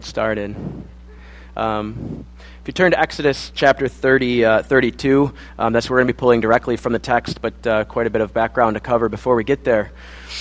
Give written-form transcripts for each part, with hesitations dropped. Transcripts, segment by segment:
Started. If you turn to Exodus chapter 32, that's where we're going to be pulling directly from the text, but quite a bit of background to cover before we get there.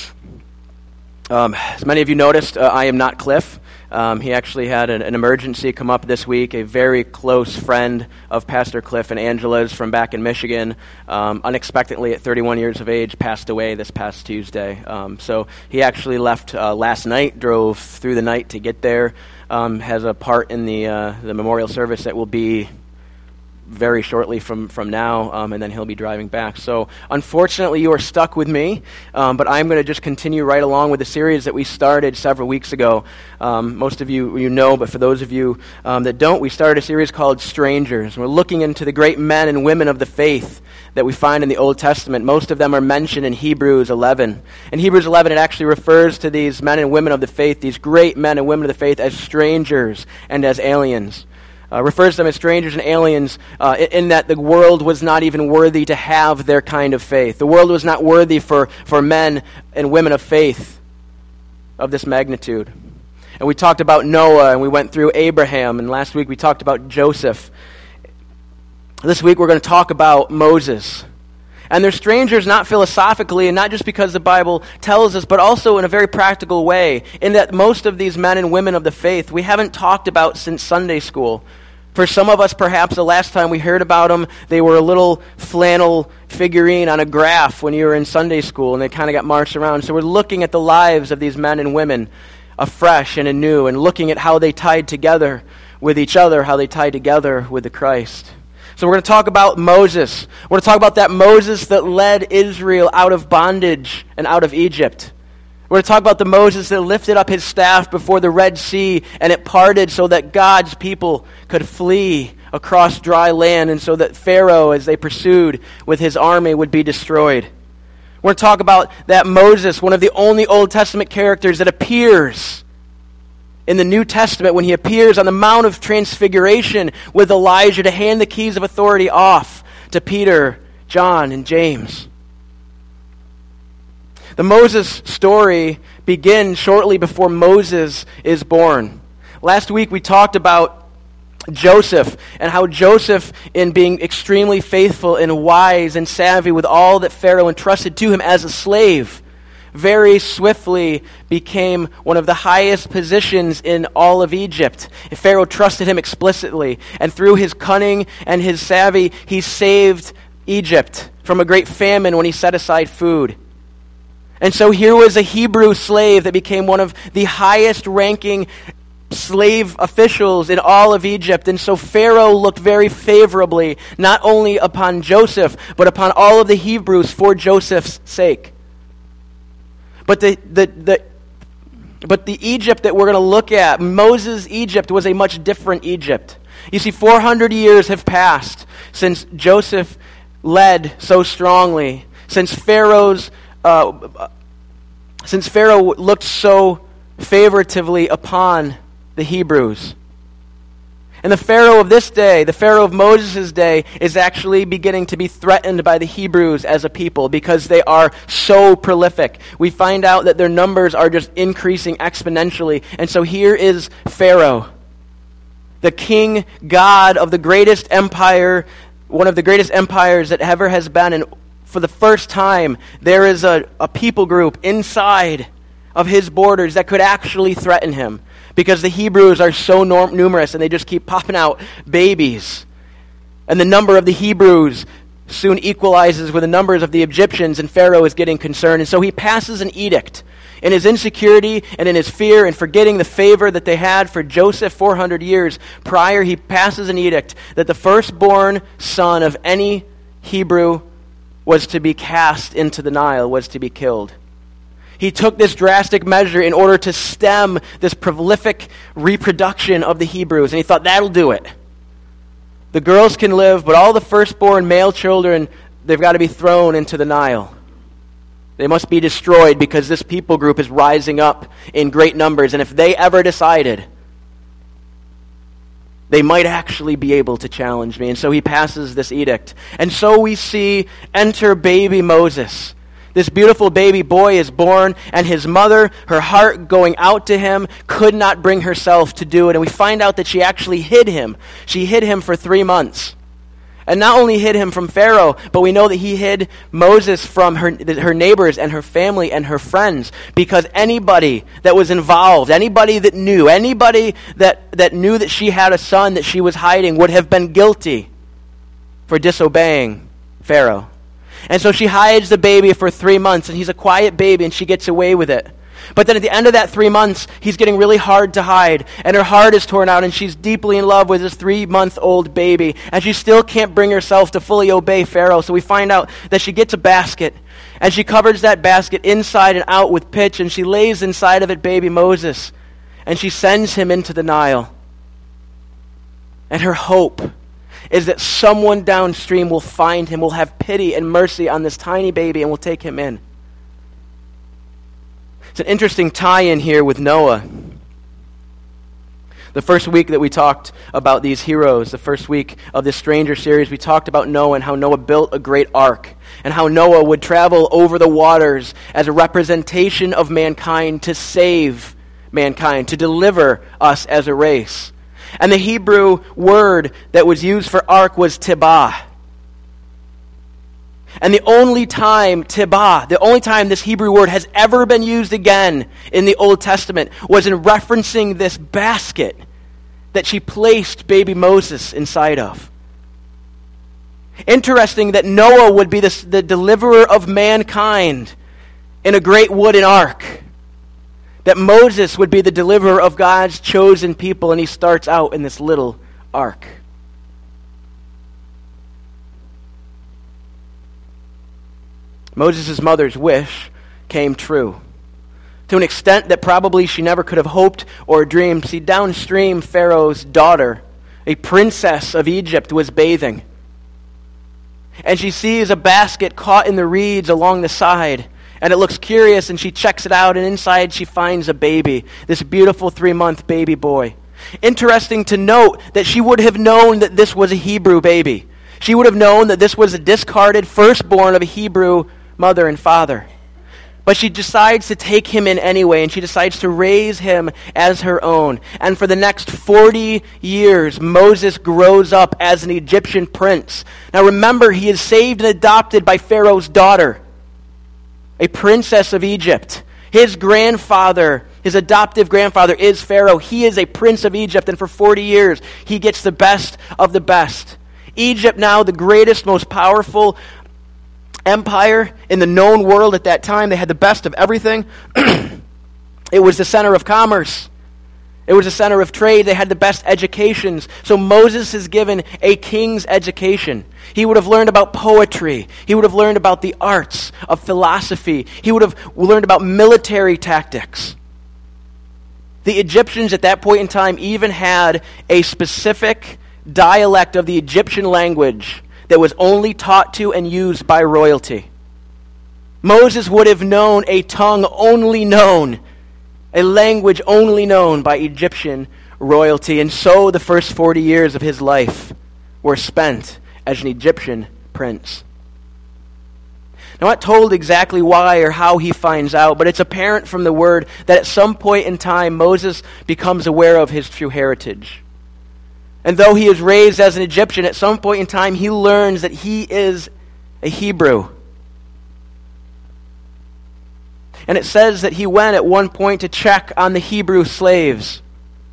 As many of you noticed, I am not Cliff. He actually had an emergency come up this week. A very close friend of Pastor Cliff and Angela's from back in Michigan, unexpectedly at 31 years of age, passed away this past Tuesday. So he actually left last night, drove through the night to get there, has a part in the memorial service that will be very shortly from now, and then he'll be driving back. So unfortunately, you are stuck with me, but I'm going to just continue right along with the series that we started several weeks ago. Most of you know, but for those of you that don't, we started a series called Strangers. We're looking into the great men and women of the faith that we find in the Old Testament. Most of them are mentioned in Hebrews 11. In Hebrews 11, it actually refers to these men and women of the faith, these great men and women of the faith, as strangers and as aliens. Refers to them as strangers and aliens in that the world was not even worthy to have their kind of faith. The world was not worthy for men and women of faith of this magnitude. And we talked about Noah, and we went through Abraham, and last week we talked about Joseph. This week we're going to talk about Moses. And they're strangers not philosophically and not just because the Bible tells us, but also in a very practical way, in that most of these men and women of the faith we haven't talked about since Sunday school. For some of us, perhaps the last time we heard about them, they were a little flannel figurine on a graph when you were in Sunday school, and they kind of got marched around. So we're looking at the lives of these men and women afresh and anew, and looking at how they tied together with each other, how they tied together with the Christ. So we're going to talk about Moses. We're going to talk about that Moses that led Israel out of bondage and out of Egypt. We're going to talk about the Moses that lifted up his staff before the Red Sea and it parted so that God's people could flee across dry land and so that Pharaoh, as they pursued with his army, would be destroyed. We're going to talk about that Moses, one of the only Old Testament characters that appears in the New Testament when he appears on the Mount of Transfiguration with Elijah to hand the keys of authority off to Peter, John, and James. The Moses story begins shortly before Moses is born. Last week we talked about Joseph and how Joseph, in being extremely faithful and wise and savvy with all that Pharaoh entrusted to him as a slave, very swiftly became one of the highest positions in all of Egypt. Pharaoh trusted him explicitly, and through his cunning and his savvy, he saved Egypt from a great famine when he set aside food. And so here was a Hebrew slave that became one of the highest ranking slave officials in all of Egypt. And so Pharaoh looked very favorably, not only upon Joseph, but upon all of the Hebrews for Joseph's sake. But the Egypt that we're going to look at, Moses' Egypt, was a much different Egypt. You see, 400 years have passed since Joseph led so strongly, since Pharaoh looked so favoritively upon the Hebrews. And the Pharaoh of this day, the Pharaoh of Moses' day, is actually beginning to be threatened by the Hebrews as a people because they are so prolific. We find out that their numbers are just increasing exponentially. And so here is Pharaoh, the king god of the greatest empire, one of the greatest empires that ever has been. And for the first time, there is a people group inside of his borders that could actually threaten him, because the Hebrews are so numerous and they just keep popping out babies. And the number of the Hebrews soon equalizes with the numbers of the Egyptians, and Pharaoh is getting concerned. And so he passes an edict. In his insecurity and in his fear and forgetting the favor that they had for Joseph 400 years prior, he passes an edict that the firstborn son of any Hebrew was to be cast into the Nile, was to be killed. He took this drastic measure in order to stem this prolific reproduction of the Hebrews, and he thought, that'll do it. The girls can live, but all the firstborn male children, they've got to be thrown into the Nile. They must be destroyed because this people group is rising up in great numbers, and if they ever decided, they might actually be able to challenge me. And so he passes this edict. And so we see enter baby Moses, This beautiful baby boy is born, and his mother, her heart going out to him, could not bring herself to do it. And we find out that she actually hid him. She hid him for 3 months. And not only hid him from Pharaoh, but we know that he hid Moses from her neighbors and her family and her friends, because anybody that was involved, anybody that knew that she had a son that she was hiding would have been guilty for disobeying Pharaoh. And so she hides the baby for 3 months, and he's a quiet baby, and she gets away with it. But then at the end of that 3 months, he's getting really hard to hide, and her heart is torn out, and she's deeply in love with this 3-month-old baby, and she still can't bring herself to fully obey Pharaoh. So we find out that she gets a basket, and she covers that basket inside and out with pitch, and she lays inside of it baby Moses, and she sends him into the Nile. And her hope is that someone downstream will find him, will have pity and mercy on this tiny baby, and will take him in. It's an interesting tie-in here with Noah. The first week that we talked about these heroes, the first week of this Stranger series, we talked about Noah and how Noah built a great ark, and how Noah would travel over the waters as a representation of mankind to save mankind, to deliver us as a race. And the Hebrew word that was used for ark was tibah. And the only time this Hebrew word has ever been used again in the Old Testament was in referencing this basket that she placed baby Moses inside of. Interesting that Noah would be the deliverer of mankind in a great wooden ark. That Moses would be the deliverer of God's chosen people, and he starts out in this little ark. Moses' mother's wish came true, to an extent that probably she never could have hoped or dreamed. See, downstream, Pharaoh's daughter, a princess of Egypt, was bathing. And she sees a basket caught in the reeds along the side, and it looks curious, and she checks it out, and inside she finds a baby, this beautiful 3-month baby boy. Interesting to note that she would have known that this was a Hebrew baby. She would have known that this was a discarded firstborn of a Hebrew mother and father. But she decides to take him in anyway, and she decides to raise him as her own. And for the next 40 years, Moses grows up as an Egyptian prince. Now remember, he is saved and adopted by Pharaoh's daughter, a princess of Egypt. His grandfather, his adoptive grandfather, is Pharaoh. He is a prince of Egypt, and for 40 years, he gets the best of the best. Egypt, now the greatest, most powerful empire in the known world at that time. They had the best of everything. It was the center of commerce. It was the center of trade. They had the best educations. So Moses is given a king's education. He would have learned about poetry. He would have learned about the arts of philosophy. He would have learned about military tactics. The Egyptians at that point in time even had a specific dialect of the Egyptian language that was only taught to and used by royalty. Moses would have known a tongue only known, a language only known by Egyptian royalty. And so the first 40 years of his life were spent as an Egyptian prince. Now, I'm not told exactly why or how he finds out, but it's apparent from the word that at some point in time, Moses becomes aware of his true heritage. And though he is raised as an Egyptian, at some point in time, he learns that he is a Hebrew. And it says that he went at one point to check on the Hebrew slaves.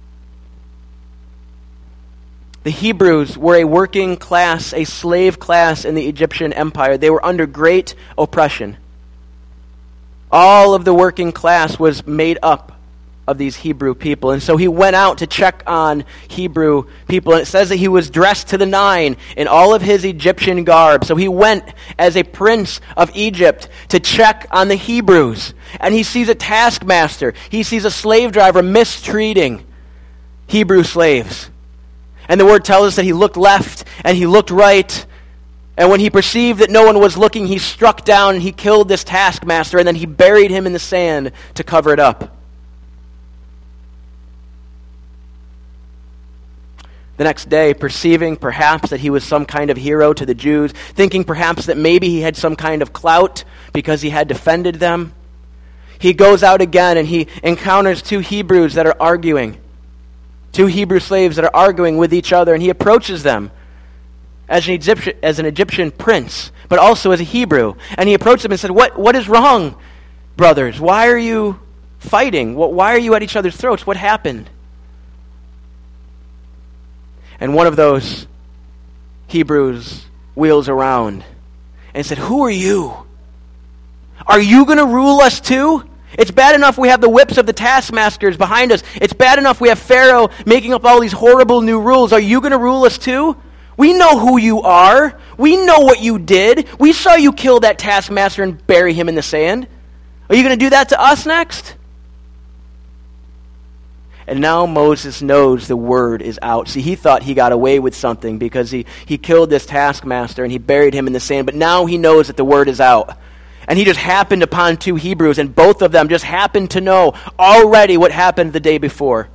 The Hebrews were a working class, a slave class in the Egyptian empire. They were under great oppression. All of the working class was made up of these Hebrew people. And so he went out to check on Hebrew people. And it says that he was dressed to the nine in all of his Egyptian garb. So he went as a prince of Egypt to check on the Hebrews. And he sees a taskmaster. He sees a slave driver mistreating Hebrew slaves. And the word tells us that he looked left and he looked right. And when he perceived that no one was looking, he struck down and he killed this taskmaster. And then he buried him in the sand to cover it up. The next day, perceiving perhaps that he was some kind of hero to the Jews, thinking perhaps that maybe he had some kind of clout because he had defended them, he goes out again and he encounters two Hebrews that are arguing. Two Hebrew slaves that are arguing with each other, and he approaches them as an Egyptian prince, but also as a Hebrew. And he approached them and said, What is wrong, brothers? Why are you fighting? Why are you at each other's throats? What happened? And one of those Hebrews wheels around and said, Who are you? Are you going to rule us too? It's bad enough we have the whips of the taskmasters behind us. It's bad enough we have Pharaoh making up all these horrible new rules. Are you going to rule us too? We know who you are. We know what you did. We saw you kill that taskmaster and bury him in the sand. Are you going to do that to us next? And now Moses knows the word is out. See, he thought he got away with something because he killed this taskmaster and he buried him in the sand. But now he knows that the word is out. And he just happened upon two Hebrews, and both of them just happened to know already what happened the day before.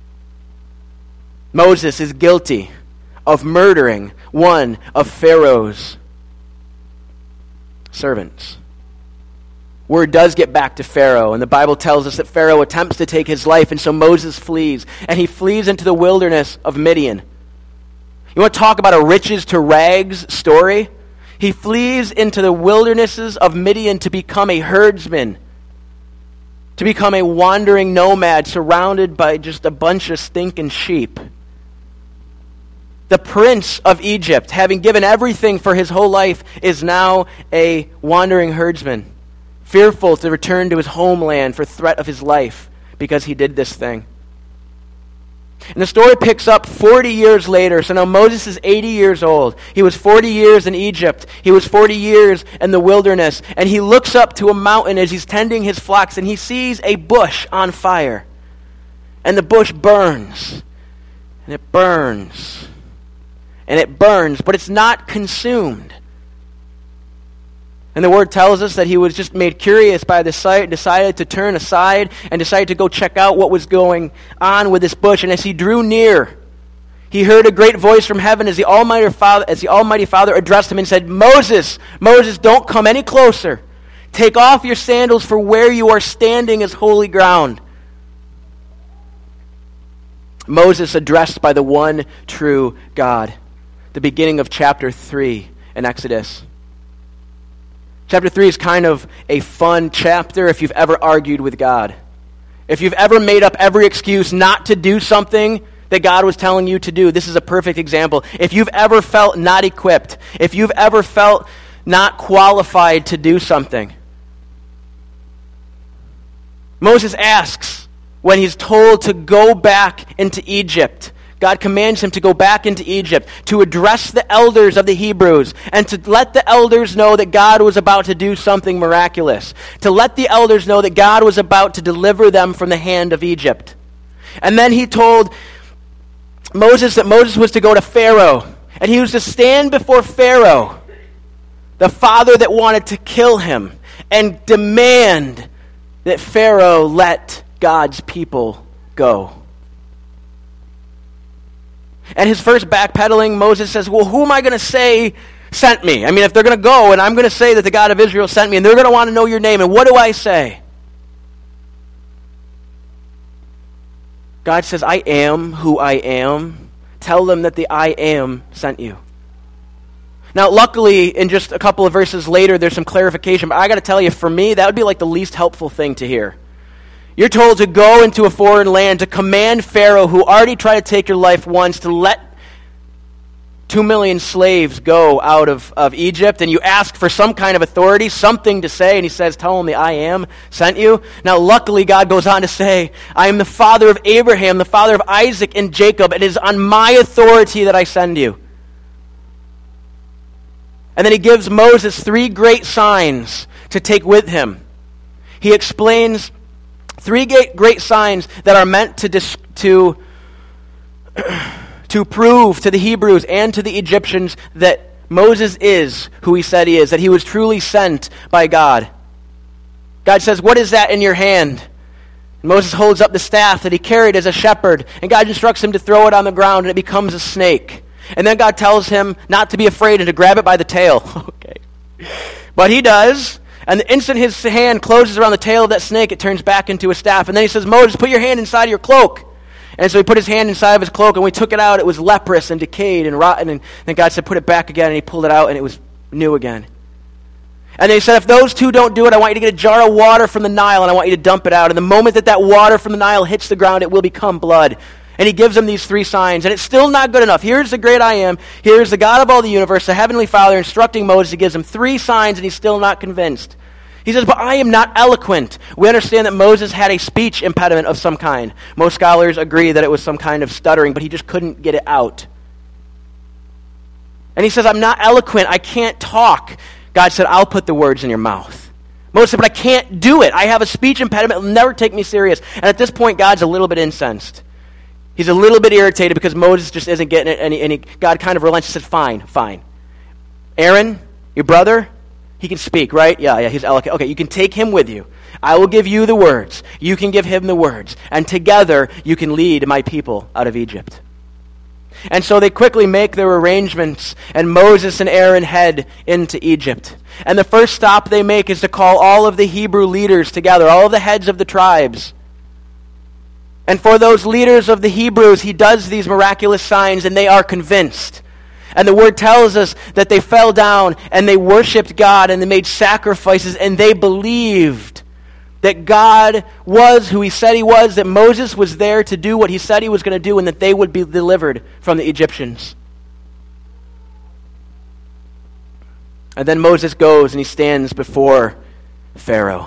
Moses is guilty of murdering one of Pharaoh's servants. Word does get back to Pharaoh, and the Bible tells us that Pharaoh attempts to take his life, and so Moses flees, and he flees into the wilderness of Midian. You want to talk about a riches to rags story? He flees into the wildernesses of Midian to become a herdsman, to become a wandering nomad surrounded by just a bunch of stinking sheep. The prince of Egypt, having given everything for his whole life, is now a wandering herdsman, fearful to return to his homeland for threat of his life because he did this thing. And the story picks up 40 years later. So now Moses is 80 years old. He was 40 years in Egypt. He was 40 years in the wilderness. And he looks up to a mountain as he's tending his flocks, and he sees a bush on fire. And the bush burns. And it burns. And it burns, but it's not consumed. And the word tells us that he was just made curious by the sight, decided to turn aside, and decided to go check out what was going on with this bush. And as he drew near, he heard a great voice from heaven as the Almighty Father addressed him and said, Moses, Moses, don't come any closer. Take off your sandals, for where you are standing is holy ground. Moses addressed by the one true God. The beginning of chapter 3 in Exodus. Chapter 3 is kind of a fun chapter if you've ever argued with God. If you've ever made up every excuse not to do something that God was telling you to do, this is a perfect example. If you've ever felt not equipped, if you've ever felt not qualified to do something, Moses asks when he's told to go back into Egypt. God commands him to go back into Egypt, to address the elders of the Hebrews, and to let the elders know that God was about to do something miraculous, to let the elders know that God was about to deliver them from the hand of Egypt. And then he told Moses that Moses was to go to Pharaoh, and he was to stand before Pharaoh, the father that wanted to kill him, and demand that Pharaoh let God's people go. And his first backpedaling, Moses says, well, who am I going to say sent me? I mean, if they're going to go and I'm going to say that the God of Israel sent me, and they're going to want to know your name, and what do I say? God says, I am who I am. Tell them that the I am sent you. Now, luckily, in just a couple of verses later, there's some clarification, but I got to tell you, for me, that would be like the least helpful thing to hear. You're told to go into a foreign land, to command Pharaoh, who already tried to take your life once, to let 2 million slaves go out of Egypt, and you ask for some kind of authority, something to say, and he says, tell them the I am sent you. Now, luckily, God goes on to say, I am the father of Abraham, the father of Isaac and Jacob. It is on my authority that I send you. And then he gives Moses 3 great signs to take with him. He explains 3 great signs that are meant to prove to the Hebrews and to the Egyptians that Moses is who he said he is, that he was truly sent by God. God says, what is that in your hand? Moses holds up the staff that he carried as a shepherd, and God instructs him to throw it on the ground, and it becomes a snake. And then God tells him not to be afraid and to grab it by the tail. Okay. But he does, and the instant his hand closes around the tail of that snake, it turns back into a staff. And then he says, Moses, put your hand inside of your cloak. And so he put his hand inside of his cloak, and when we took it out, it was leprous and decayed and rotten. And then God said, put it back again, and he pulled it out, and it was new again. And they said, if those two don't do it, I want you to get a jar of water from the Nile, and I want you to dump it out. And the moment that water from the Nile hits the ground, it will become blood. And he gives them these 3 signs, and it's still not good enough. Here's the great I am. Here's the God of all the universe, the Heavenly Father, instructing Moses. He gives him 3 signs, and he's still not convinced. He says, but I am not eloquent. We understand that Moses had a speech impediment of some kind. Most scholars agree that it was some kind of stuttering, but he just couldn't get it out. And he says, I'm not eloquent. I can't talk. God said, I'll put the words in your mouth. Moses said, but I can't do it. I have a speech impediment. It'll never take me serious. And at this point, God's a little bit incensed. He's a little bit irritated because Moses just isn't getting it, and God kind of relents and said, fine. Aaron, your brother, he can speak, right? Yeah, he's eloquent. Okay, you can take him with you. I will give you the words. You can give him the words. And together, you can lead my people out of Egypt. And so they quickly make their arrangements, and Moses and Aaron head into Egypt. And the first stop they make is to call all of the Hebrew leaders together, all of the heads of the tribes. And for those leaders of the Hebrews, he does these miraculous signs, and they are convinced. And the word tells us that they fell down, and they worshiped God, and they made sacrifices, and they believed that God was who he said he was, that Moses was there to do what he said he was going to do, and that they would be delivered from the Egyptians. And then Moses goes and he stands before Pharaoh.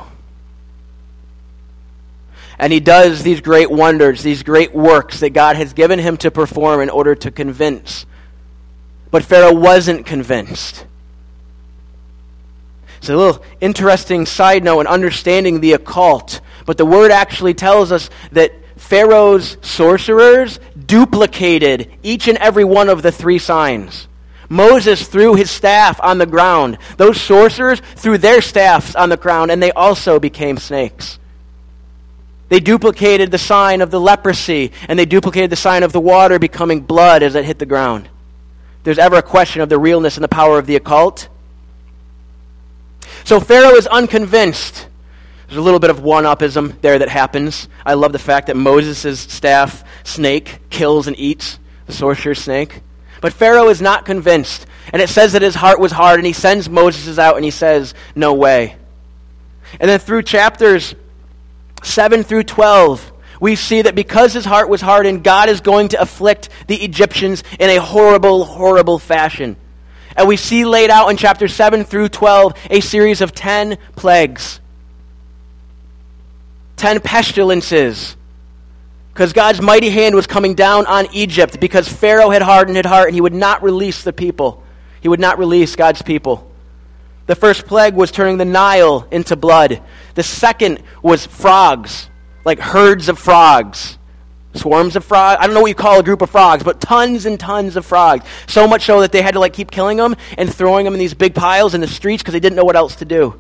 And he does these great wonders, these great works that God has given him to perform in order to convince. But Pharaoh wasn't convinced. It's a little interesting side note in understanding the occult. But the word actually tells us that Pharaoh's sorcerers duplicated each and every one of the 3 signs. Moses threw his staff on the ground. Those sorcerers threw their staffs on the ground, and they also became snakes. They duplicated the sign of the leprosy, and they duplicated the sign of the water becoming blood as it hit the ground. If there's ever a question of the realness and the power of the occult. So Pharaoh is unconvinced. There's a little bit of one-upism there that happens. I love the fact that Moses' staff snake kills and eats the sorcerer's snake. But Pharaoh is not convinced. And it says that his heart was hard, and he sends Moses out, and he says, no way. And then through chapters 7 through 12, we see that because his heart was hardened, God is going to afflict the Egyptians in a horrible, horrible fashion. And we see laid out in chapters 7 through 12 a series of 10 plagues. 10 pestilences. Because God's mighty hand was coming down on Egypt because Pharaoh had hardened his heart and he would not release the people. He would not release God's people. The first plague was turning the Nile into blood. The second was frogs, like herds of frogs. Swarms of frogs. I don't know what you call a group of frogs, but tons and tons of frogs. So much so that they had to keep killing them and throwing them in these big piles in the streets because they didn't know what else to do.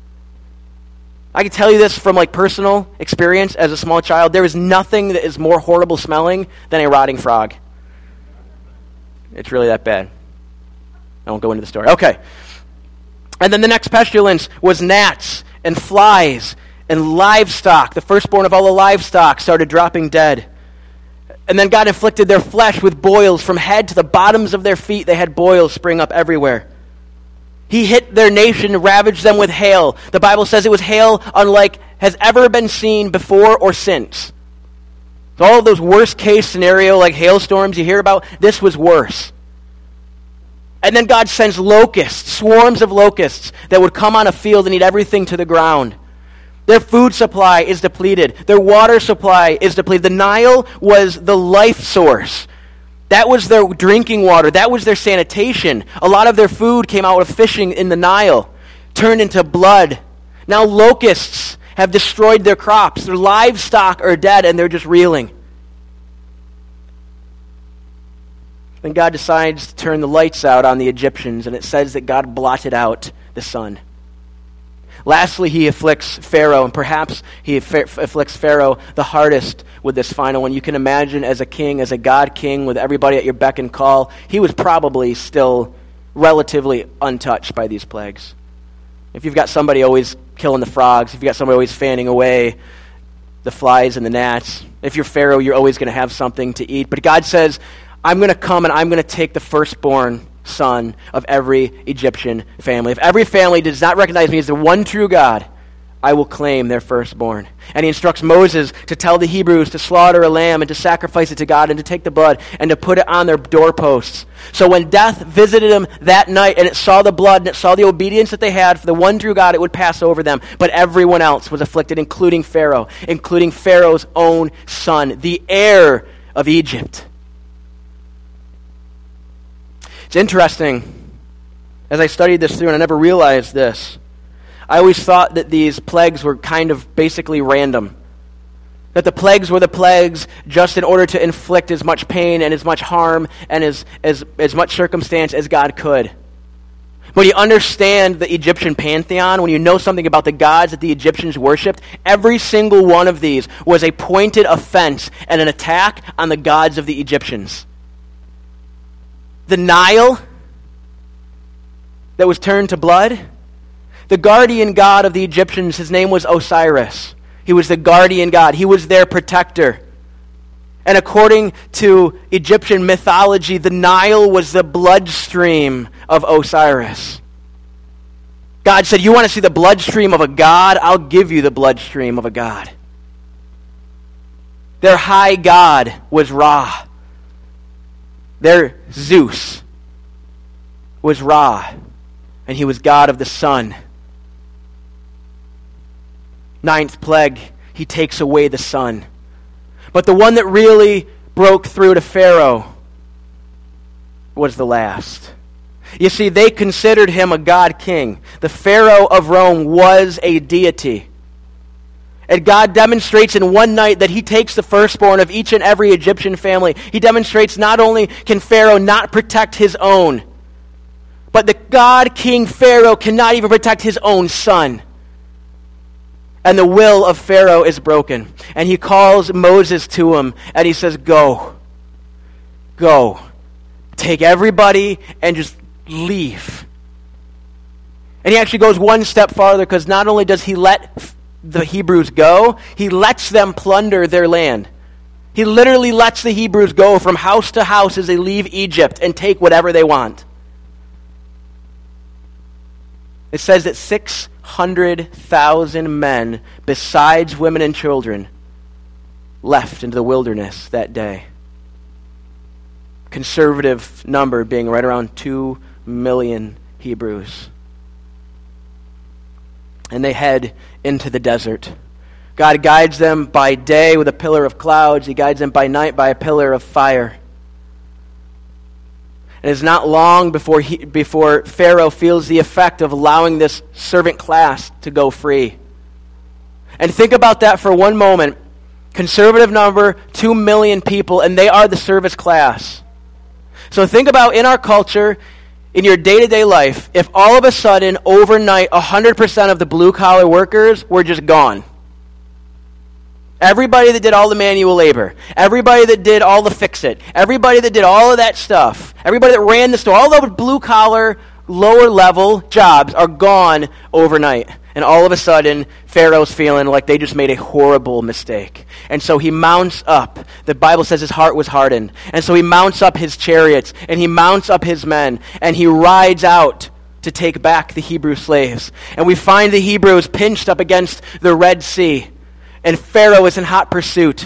I can tell you this from personal experience as a small child. There is nothing that is more horrible smelling than a rotting frog. It's really that bad. I won't go into the story. Okay. And then the next pestilence was gnats and flies and livestock. The firstborn of all the livestock started dropping dead. And then God inflicted their flesh with boils from head to the bottoms of their feet. They had boils spring up everywhere. He hit their nation and ravaged them with hail. The Bible says it was hail unlike has ever been seen before or since. So all of those worst case scenario hailstorms you hear about, this was worse. And then God sends locusts, swarms of locusts that would come on a field and eat everything to the ground. Their food supply is depleted. Their water supply is depleted. The Nile was the life source. That was their drinking water. That was their sanitation. A lot of their food came out of fishing in the Nile, turned into blood. Now locusts have destroyed their crops. Their livestock are dead, and they're just reeling. Then God decides to turn the lights out on the Egyptians, and it says that God blotted out the sun. Lastly, he afflicts Pharaoh, and perhaps he afflicts Pharaoh the hardest with this final one. You can imagine as a king, as a God king, with everybody at your beck and call, he was probably still relatively untouched by these plagues. If you've got somebody always killing the frogs, if you've got somebody always fanning away the flies and the gnats, if you're Pharaoh, you're always going to have something to eat. But God says, I'm going to come and I'm going to take the firstborn son of every Egyptian family. If every family does not recognize me as the one true God, I will claim their firstborn. And he instructs Moses to tell the Hebrews to slaughter a lamb and to sacrifice it to God and to take the blood and to put it on their doorposts. So when death visited them that night and it saw the blood and it saw the obedience that they had for the one true God, it would pass over them. But everyone else was afflicted, including Pharaoh, including Pharaoh's own son, the heir of Egypt. It's interesting, as I studied this through, and I never realized this, I always thought that these plagues were kind of basically random. That the plagues were the plagues just in order to inflict as much pain and as much harm and as much circumstance as God could. When you understand the Egyptian pantheon, when you know something about the gods that the Egyptians worshipped, every single one of these was a pointed offense and an attack on the gods of the Egyptians. The Nile that was turned to blood, the guardian god of the Egyptians, his name was Osiris. He was the guardian god. He was their protector. And according to Egyptian mythology, the Nile was the bloodstream of Osiris. God said, you want to see the bloodstream of a god? I'll give you the bloodstream of a god. Their high god was Ra. Their Zeus was Ra, and he was god of the sun. Ninth plague, he takes away the sun. But the one that really broke through to Pharaoh was the last. You see, they considered him a god king. The Pharaoh of Rome was a deity. And God demonstrates in one night that he takes the firstborn of each and every Egyptian family. He demonstrates not only can Pharaoh not protect his own, but the God King Pharaoh cannot even protect his own son. And the will of Pharaoh is broken. And he calls Moses to him and he says, go. Take everybody and just leave. And he actually goes one step farther, because not only does he let the Hebrews go, he lets them plunder their land. He literally lets the Hebrews go from house to house as they leave Egypt and take whatever they want. It says that 600,000 men, besides women and children, left into the wilderness that day. Conservative number being right around 2 million Hebrews. And they head into the desert. God guides them by day with a pillar of clouds. He guides them by night by a pillar of fire. And it's not long before Pharaoh feels the effect of allowing this servant class to go free. And think about that for one moment. Conservative number, 2 million people, and they are the service class. So think about, in our culture, in your day-to-day life, if all of a sudden, overnight, 100% of the blue-collar workers were just gone. Everybody that did all the manual labor, everybody that did all the fix-it, everybody that did all of that stuff, everybody that ran the store, all those blue-collar, lower-level jobs are gone overnight. And all of a sudden, Pharaoh's feeling like they just made a horrible mistake. And so he mounts up. The Bible says his heart was hardened. And so he mounts up his chariots, and he mounts up his men, and he rides out to take back the Hebrew slaves. And we find the Hebrews pinched up against the Red Sea, and Pharaoh is in hot pursuit.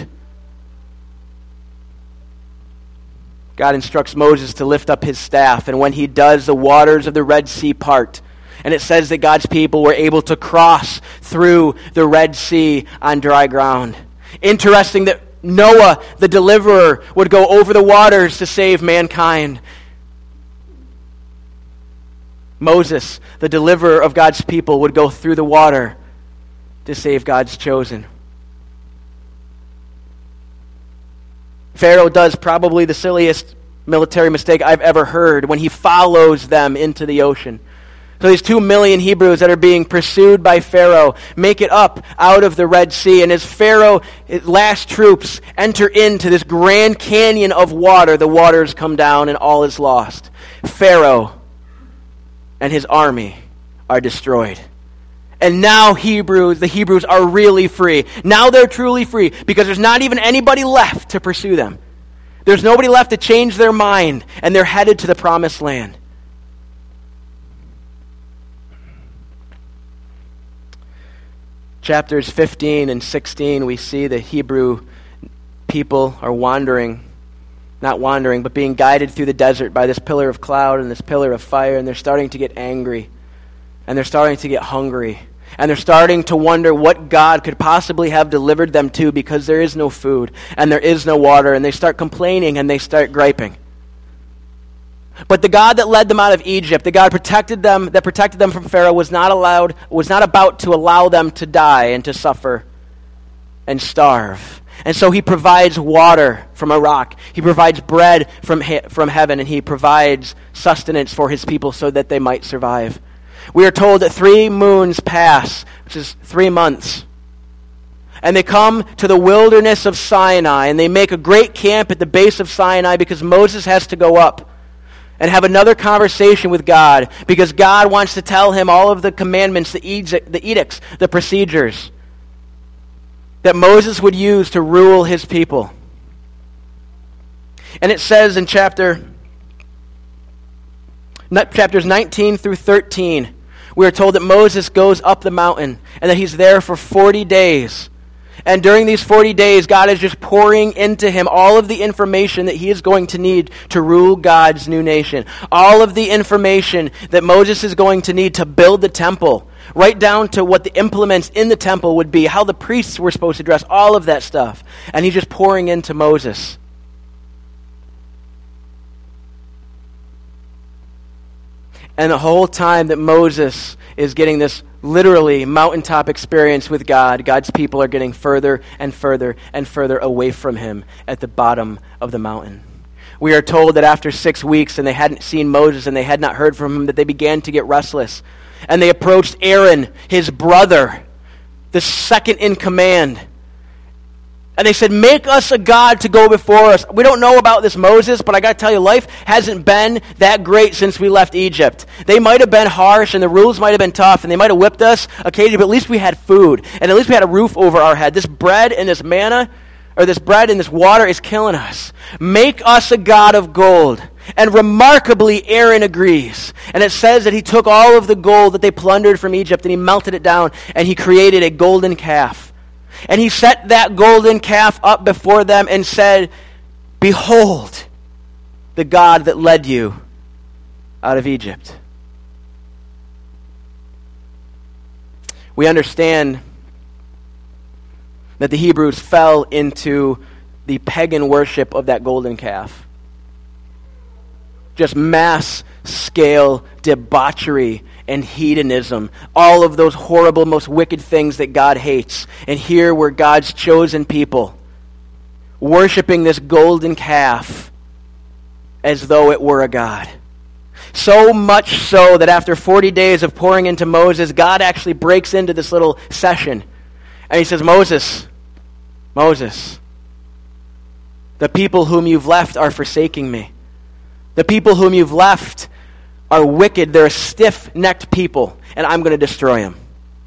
God instructs Moses to lift up his staff, and when he does, the waters of the Red Sea part. And it says that God's people were able to cross through the Red Sea on dry ground. Interesting that Noah, the deliverer, would go over the waters to save mankind. Moses, the deliverer of God's people, would go through the water to save God's chosen. Pharaoh does probably the silliest military mistake I've ever heard when he follows them into the ocean. So these 2 million Hebrews that are being pursued by Pharaoh make it up out of the Red Sea. And as Pharaoh's last troops enter into this Grand Canyon of water, the waters come down and all is lost. Pharaoh and his army are destroyed. And now the Hebrews are really free. Now they're truly free because there's not even anybody left to pursue them. There's nobody left to change their mind, and they're headed to the promised land. Chapters 15 and 16, we see the Hebrew people are but being guided through the desert by this pillar of cloud and this pillar of fire, and they're starting to get angry, and they're starting to get hungry, and they're starting to wonder what God could possibly have delivered them to because there is no food, and there is no water, and they start complaining, and they start griping. But the God that led them out of Egypt, the God that protected them from Pharaoh, was not about to allow them to die and to suffer and starve. And so he provides water from a rock. He provides bread from heaven, and he provides sustenance for his people so that they might survive. We are told that 3 moons pass, which is 3 months. And they come to the wilderness of Sinai, and they make a great camp at the base of Sinai because Moses has to go up and have another conversation with God, because God wants to tell him all of the commandments, the edicts, the procedures that Moses would use to rule his people. And it says in chapters 19 through 13, we are told that Moses goes up the mountain and that he's there for 40 days. And during these 40 days, God is just pouring into him all of the information that he is going to need to rule God's new nation. All of the information that Moses is going to need to build the temple, right down to what the implements in the temple would be, how the priests were supposed to dress, all of that stuff. And he's just pouring into Moses. And the whole time that Moses is getting this literally mountaintop experience with God, God's people are getting further and further and further away from him at the bottom of the mountain. We are told that after 6 weeks and they hadn't seen Moses and they had not heard from him, that they began to get restless. And they approached Aaron, his brother, the second in command. And they said, make us a god to go before us. We don't know about this Moses, but I got to tell you, life hasn't been that great since we left Egypt. They might have been harsh, and the rules might have been tough, and they might have whipped us occasionally, but at least we had food, and at least we had a roof over our head. This bread and this manna, or this bread and this water is killing us. Make us a god of gold. And remarkably, Aaron agrees. And it says that he took all of the gold that they plundered from Egypt, and he melted it down, and he created a golden calf. And he set that golden calf up before them and said, behold, the God that led you out of Egypt. We understand that the Hebrews fell into the pagan worship of that golden calf. Just mass scale debauchery and hedonism, all of those horrible, most wicked things that God hates. And here were God's chosen people worshiping this golden calf as though it were a god. So much so that after 40 days of pouring into Moses, God actually breaks into this little session. And he says, Moses, the people whom you've left are forsaking me. The people whom you've left are wicked. They're a stiff-necked people, and I'm going to destroy them.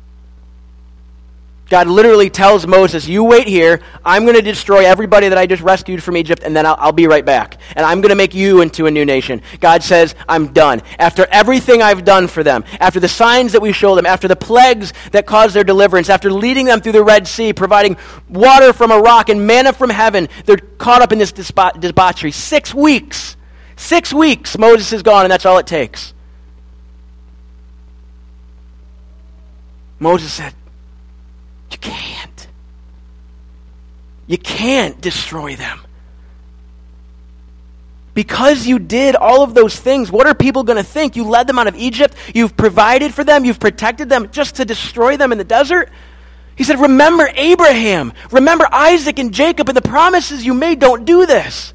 God literally tells Moses, you wait here. I'm going to destroy everybody that I just rescued from Egypt, and then I'll be right back. And I'm going to make you into a new nation. God says, I'm done. After everything I've done for them, after the signs that we show them, after the plagues that caused their deliverance, after leading them through the Red Sea, providing water from a rock and manna from heaven, they're caught up in this debauchery. 6 weeks. 6 weeks, Moses is gone, and that's all it takes. Moses said, you can't. You can't destroy them. Because you did all of those things, what are people going to think? You led them out of Egypt, you've provided for them, you've protected them just to destroy them in the desert? He said, remember Abraham, remember Isaac and Jacob and the promises you made. Don't do this.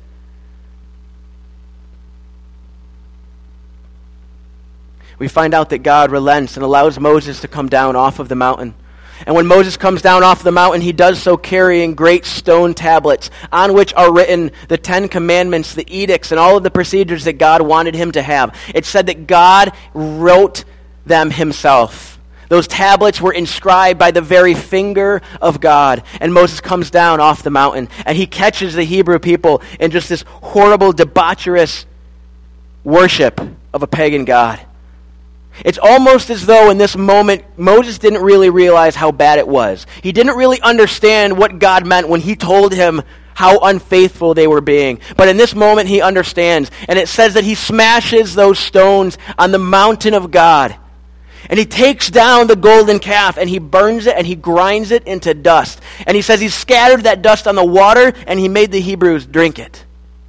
we find out that God relents and allows Moses to come down off of the mountain. And when Moses comes down off the mountain, he does so carrying great stone tablets on which are written the 10 Commandments, the edicts, and all of the procedures that God wanted him to have. It said that God wrote them himself. Those tablets were inscribed by the very finger of God. And Moses comes down off the mountain, and he catches the Hebrew people in just this horrible, debaucherous worship of a pagan god. It's almost as though in this moment, Moses didn't really realize how bad it was. He didn't really understand what God meant when he told him how unfaithful they were being. But in this moment, he understands. And it says that he smashes those stones on the mountain of God. And he takes down the golden calf, and he burns it, and he grinds it into dust. And he says he scattered that dust on the water, and he made the Hebrews drink it.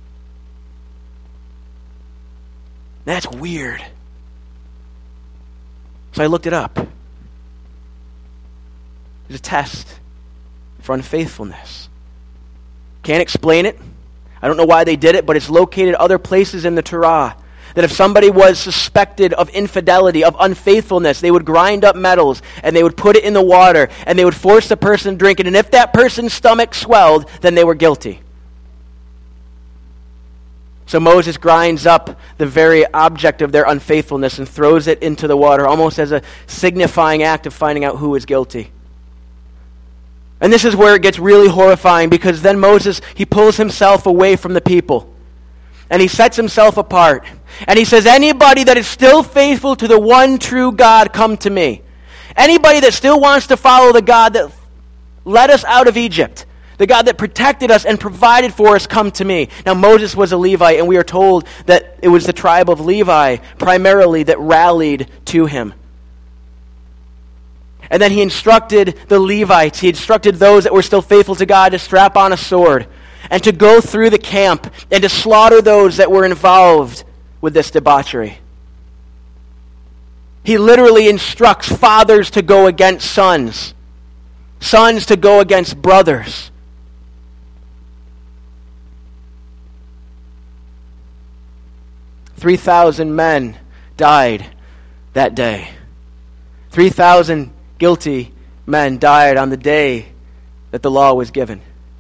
That's weird. So I looked it up. There's a test for unfaithfulness. Can't explain it. I don't know why they did it, but it's located other places in the Torah. That if somebody was suspected of infidelity, of unfaithfulness, they would grind up metals and they would put it in the water and they would force the person to drink it. And if that person's stomach swelled, then they were guilty. So Moses grinds up the very object of their unfaithfulness and throws it into the water, almost as a signifying act of finding out who is guilty. And this is where it gets really horrifying, because then Moses, he pulls himself away from the people. And he sets himself apart. And he says, anybody that is still faithful to the one true God, come to me. Anybody that still wants to follow the God that led us out of Egypt, the God that protected us and provided for us, come to me. Now Moses was a Levite, and we are told that it was the tribe of Levi primarily that rallied to him. And then he instructed the Levites, he instructed those that were still faithful to God to strap on a sword and to go through the camp and to slaughter those that were involved with this debauchery. He literally instructs fathers to go against sons, sons to go against brothers. "3,000 men died that day. 3,000 guilty men died on the day that the law was given.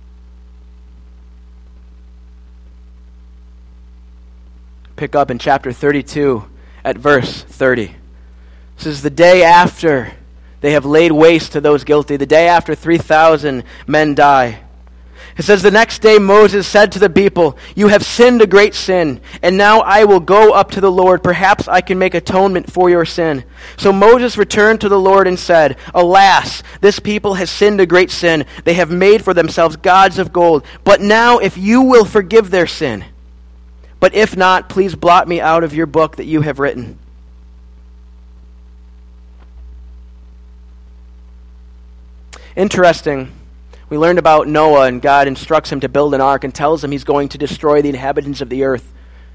Pick up in chapter 32 at verse 30. This is the day after they have laid waste to those guilty, the day after 3,000 men die. It says, the next day Moses said to the people, you have sinned a great sin, and now I will go up to the Lord. Perhaps I can make atonement for your sin. So Moses returned to the Lord and said, alas, this people has sinned a great sin. They have made for themselves gods of gold. But now if you will forgive their sin, but if not, please blot me out of your book that you have written. Interesting. We learned about Noah, and God instructs him to build an ark and tells him he's going to destroy the inhabitants of the earth.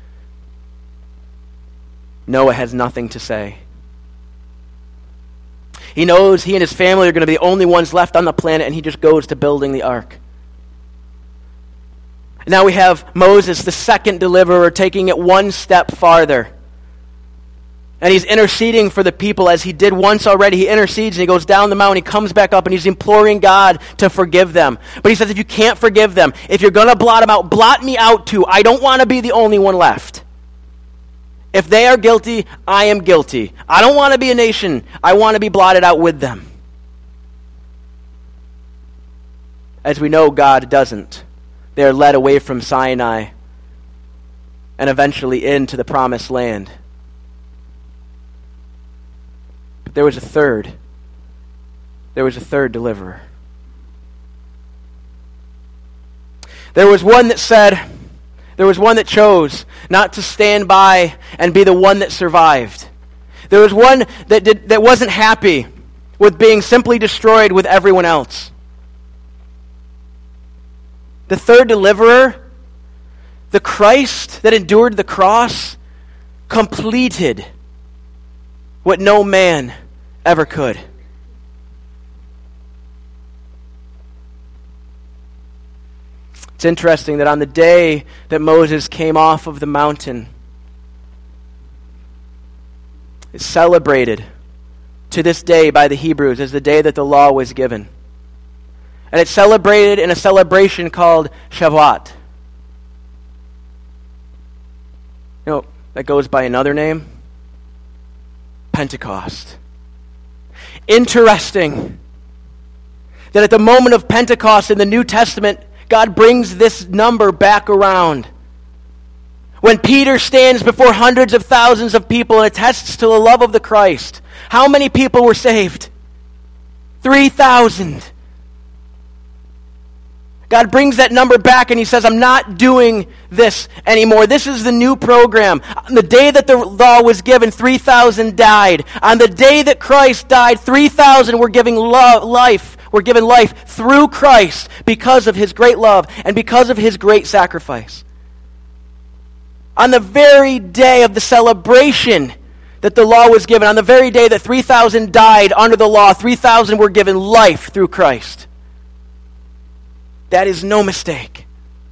Noah has nothing to say. He knows he and his family are going to be the only ones left on the planet, and he just goes to building the ark. Now we have Moses, the second deliverer, taking it one step farther. And he's interceding for the people as he did once already. He intercedes and he goes down the mountain. He comes back up and he's imploring God to forgive them. But he says, if you can't forgive them, if you're going to blot them out, blot me out too. I don't want to be the only one left. If they are guilty, I am guilty. I don't want to be a nation. I want to be blotted out with them. As we know, God doesn't. They are led away from Sinai and eventually into the promised land. But there was a third. There was a third deliverer. There was one that chose not to stand by and be the one that survived. There was one that wasn't happy with being simply destroyed with everyone else. The third deliverer, the Christ that endured the cross, completed what no man ever could. It's interesting that on the day that Moses came off of the mountain, is celebrated to this day by the Hebrews as the day that the law was given. And it's celebrated in a celebration called Shavuot. You know, that goes by another name, Pentecost. Interesting that at the moment of Pentecost in the New Testament, God brings this number back around. When Peter stands before hundreds of thousands of people and attests to the love of the Christ, how many people were saved? 3,000. God brings that number back and he says, I'm not doing this anymore. This is the new program. On the day that the law was given, 3,000 died. On the day that Christ died, 3,000 were given life. Were given life through Christ because of his great love and because of his great sacrifice. On the very day of the celebration that the law was given, on the very day that 3,000 died under the law, 3,000 were given life through Christ. That is no mistake.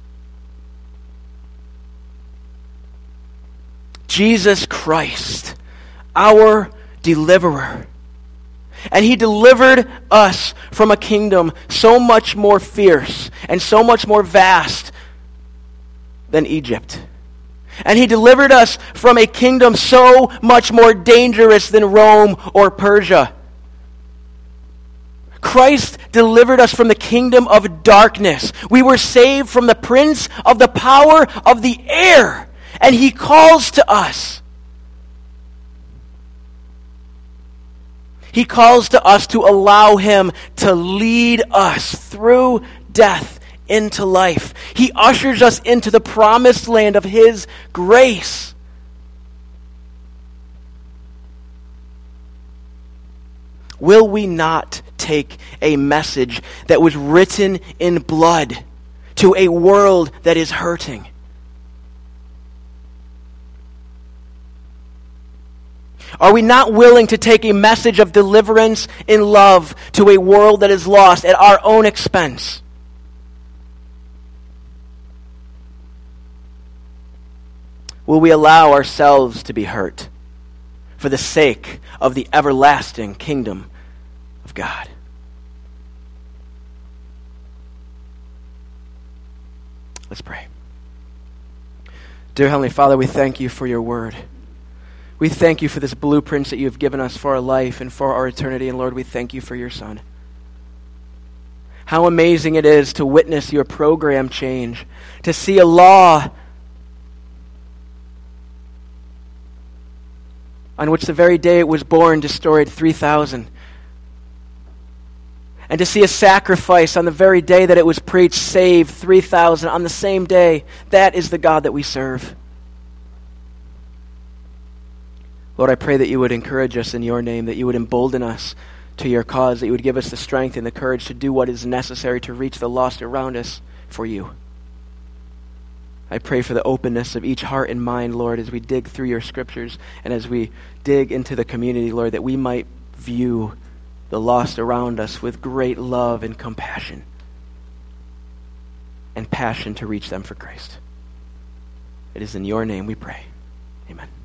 Jesus Christ, our deliverer. And he delivered us from a kingdom so much more fierce and so much more vast than Egypt. And he delivered us from a kingdom so much more dangerous than Rome or Persia. Christ delivered us from the kingdom of darkness. We were saved from the prince of the power of the air. And he calls to us. He calls to us to allow him to lead us through death into life. He ushers us into the promised land of his grace. Will we not take a message that was written in blood to a world that is hurting? Are we not willing to take a message of deliverance in love to a world that is lost at our own expense? Will we allow ourselves to be hurt for the sake of the everlasting kingdom of God? Let's pray. Dear Heavenly Father, we thank you for your word. We thank you for this blueprint that you have given us for our life and for our eternity. And Lord, we thank you for your Son. How amazing it is to witness your program change, to see a law on which the very day it was born destroyed 3,000. And to see a sacrifice on the very day that it was preached save 3,000 on the same day. That is the God that we serve. Lord, I pray that you would encourage us in your name, that you would embolden us to your cause, that you would give us the strength and the courage to do what is necessary to reach the lost around us for you. I pray for the openness of each heart and mind, Lord, as we dig through your scriptures and as we dig into the community, Lord, that we might view the lost around us with great love and compassion and passion to reach them for Christ. It is in your name we pray. Amen.